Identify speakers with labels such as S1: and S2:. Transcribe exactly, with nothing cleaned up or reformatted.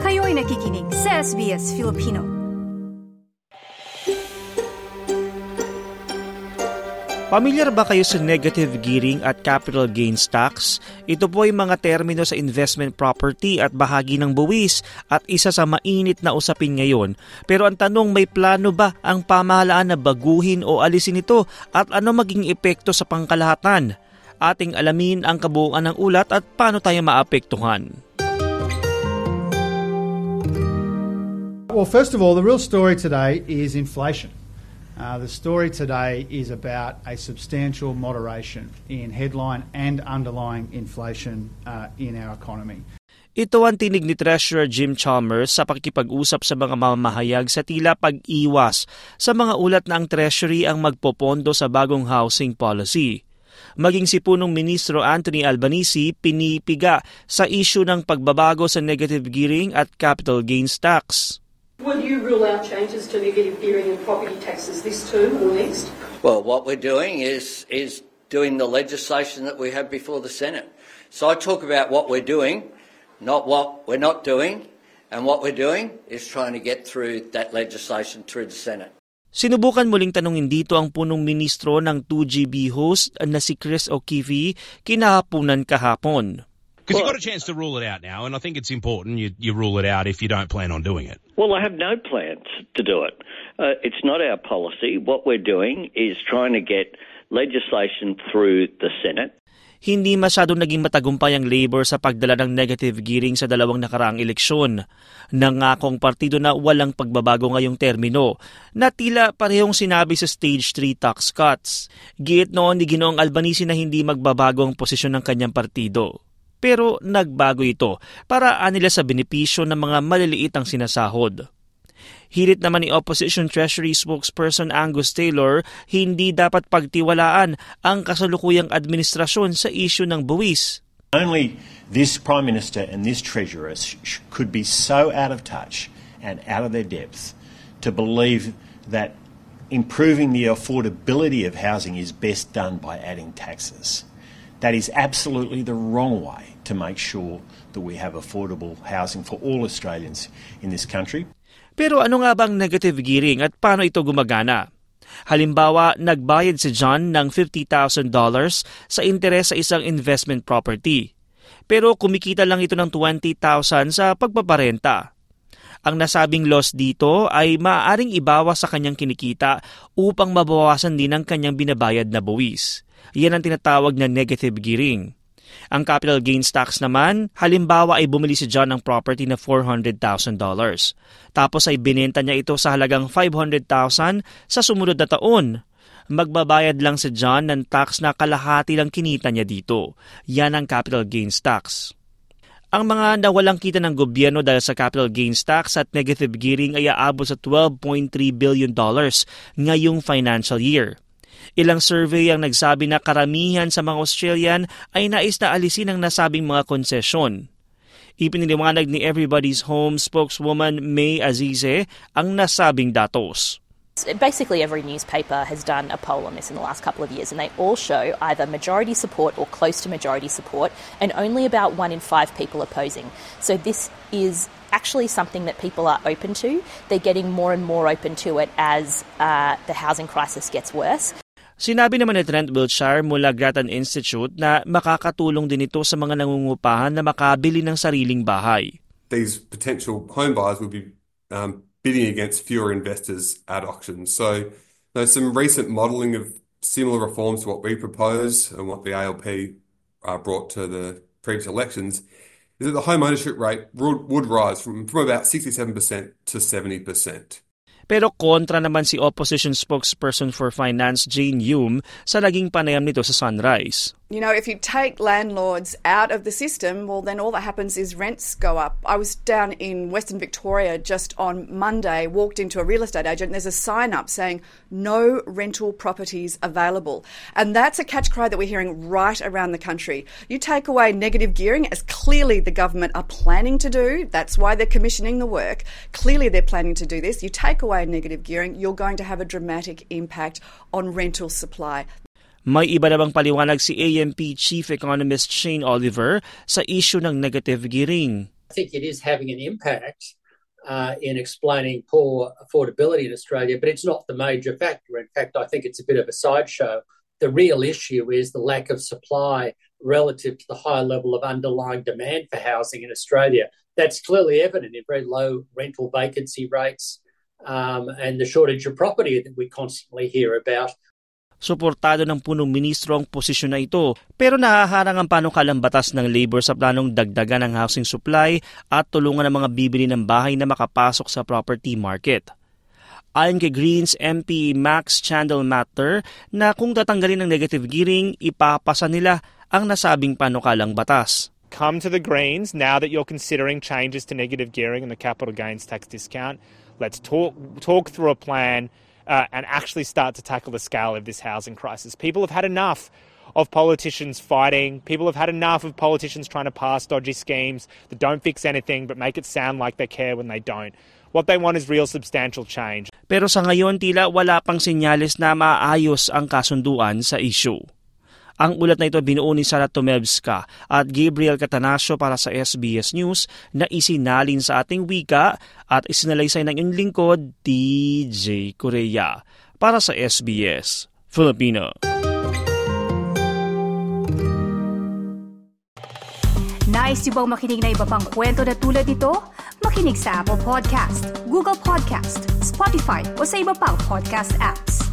S1: Kayo'y nakikinig sa S B S Filipino.
S2: Pamilyar ba kayo sa negative gearing at capital gains tax? Ito po ay mga termino sa investment property at bahagi ng buwis at isa sa mainit na usapin ngayon. Pero ang tanong, may plano ba ang pamahalaan na baguhin o alisin ito at ano maging epekto sa pangkalahatan? Ating alamin ang kabuuan ng ulat at paano tayo maapektuhan.
S3: Well, first of all, the real story today is inflation. Uh, the story today is about a substantial moderation in headline and underlying inflation uh, in our economy.
S2: Ito ang tinig ni Treasurer Jim Chalmers sa pakikipag-usap sa mga mamamahayag sa tila pag-iwas sa mga ulat na ang Treasury ang magpopondo sa bagong housing policy. Maging si punong Ministro Anthony Albanese pinipiga sa issue ng pagbabago sa negative gearing at capital gains tax.
S4: Will you rule out changes to negative gearing and property taxes this term or next?
S5: Well, what we're doing is is doing the legislation that we have before the Senate. So I talk about what we're doing, not what we're not doing, and what we're doing is trying to get through that legislation through the Senate.
S2: Sinubukan muling tanungin dito ang punong ministro ng two G B host na si Chris O'Keefe kinahaponan kahapon.
S6: Because you've got a chance to rule it out now, and I think it's important you, you rule it out if you don't plan on doing it.
S7: Well, I have no plans to do it. Uh, it's not our policy. What we're doing is trying to get legislation through the Senate.
S2: Hindi masyadong naging matagumpay ang Labor sa pagdala ng negative gearing sa dalawang nakaraang eleksyon. Nangakong partido na walang pagbabago ngayong termino, na tila parehong sinabi sa Stage three tax cuts. Giit noon ni Ginoong Albanese na hindi magbabago ang posisyon ng kanyang partido. Pero nagbago ito para anila sa benepisyo ng mga maliliit ang sinasahod. Hirit naman ni Opposition Treasury spokesperson Angus Taylor, hindi dapat pagtiwalaan ang kasalukuyang administrasyon sa isyu ng buwis.
S8: Only this Prime Minister and this Treasurer sh- could be so out of touch and out of their depth to believe that improving the affordability of housing is best done by adding taxes. That is absolutely the wrong way to make sure that we have affordable housing for all Australians in this country.
S2: Pero ano nga bang negative gearing at paano ito gumagana? Halimbawa, nagbayad si John ng fifty thousand dollars sa interes sa isang investment property. Pero kumikita lang ito ng twenty thousand dollars sa pagpaparenta. Ang nasabing loss dito ay maaaring ibawas sa kanyang kinikita upang mabawasan din ang kanyang binabayad na buwis. Yan ang tinatawag na negative gearing. Ang capital gains tax naman, halimbawa ay bumili si John ng property na four hundred thousand dollars. Tapos ay binenta niya ito sa halagang five hundred thousand dollars sa sumunod na taon. Magbabayad lang si John ng tax na kalahati lang kinita niya dito. Yan ang capital gains tax. Ang mga nawalang kita ng gobyerno dahil sa capital gains tax at negative gearing ay aabot sa twelve point three billion dollars ngayong financial year. Ilang survey ang nagsabi na karamihan sa mga Australian ay nais na alisin ang nasabing mga konsesyon. Ipiniliwanag ni Everybody's Home spokeswoman May Azize ang nasabing datos.
S9: Basically, every newspaper has done a poll on this in the last couple of years, and they all show either majority support or close to majority support, and only about one in five people opposing. So this is actually something that people are open to. They're getting more and more open to it as uh, the housing crisis gets worse.
S2: Sinabi naman ni Trent Wiltshire mula Grattan Institute na makakatulong din ito sa mga nangungupahan na makabili ng sariling bahay.
S10: These potential home buyers will be um, bidding against fewer investors at auctions. So there's some recent modelling of similar reforms to what we propose and what the A L P uh, brought to the previous elections is that the home ownership rate would, would rise from, from about sixty-seven percent to seventy percent.
S2: Pero kontra naman si Opposition Spokesperson for Finance Jane Hume sa naging panayam nito sa Sunrise.
S11: You know, if you take landlords out of the system, well, then all that happens is rents go up. I was down in Western Victoria just on Monday, walked into a real estate agent, and there's a sign up saying no rental properties available. And that's a catch cry that we're hearing right around the country. You take away negative gearing, as clearly the government are planning to do. That's why they're commissioning the work. Clearly they're planning to do this. You take away negative gearing, you're going to have a dramatic impact on rental supply.
S2: May iba namang paliwanag si A M P Chief Economist Shane Oliver sa issue ng negative gearing.
S12: I think it is having an impact uh, in explaining poor affordability in Australia, but it's not the major factor. In fact, I think it's a bit of a sideshow. The real issue is the lack of supply relative to the high level of underlying demand for housing in Australia. That's clearly evident in very low rental vacancy rates um, and the shortage of property that we constantly hear about.
S2: Suportado ng punong ministro ang posisyon na ito, pero nahaharang ang panukalang batas ng Labor sa planong dagdagan ng housing supply at tulungan ng mga bibili ng bahay na makapasok sa property market. Ayon kay Greens M P Max Chandler-Matter na kung tatanggalin ng negative gearing, ipapasa nila ang nasabing panukalang batas.
S13: Come to the Greens now that you're considering changes to negative gearing and the capital gains tax discount. Let's talk talk through a plan uh, and actually start to tackle the scale of this housing crisis. People have had enough of politicians fighting. People have had enough of politicians trying to pass dodgy schemes that don't fix anything but make it sound like they care when they don't. What they want is real substantial change.
S2: Pero sa ngayon tila wala pang senyales na maayos ang kasunduan sa issue. Ang ulat na ito binuo ni Sara Tomevska at Gabriel Catanasio para sa S B S News na isinalin sa ating wika at isinalaysay ng inyong lingkod, T J Correa, para sa S B S Filipino.
S1: Nice yung bang makinig na iba pang kwento na tulad ito? Makinig sa Apple Podcast, Google Podcast, Spotify o sa iba pang podcast apps.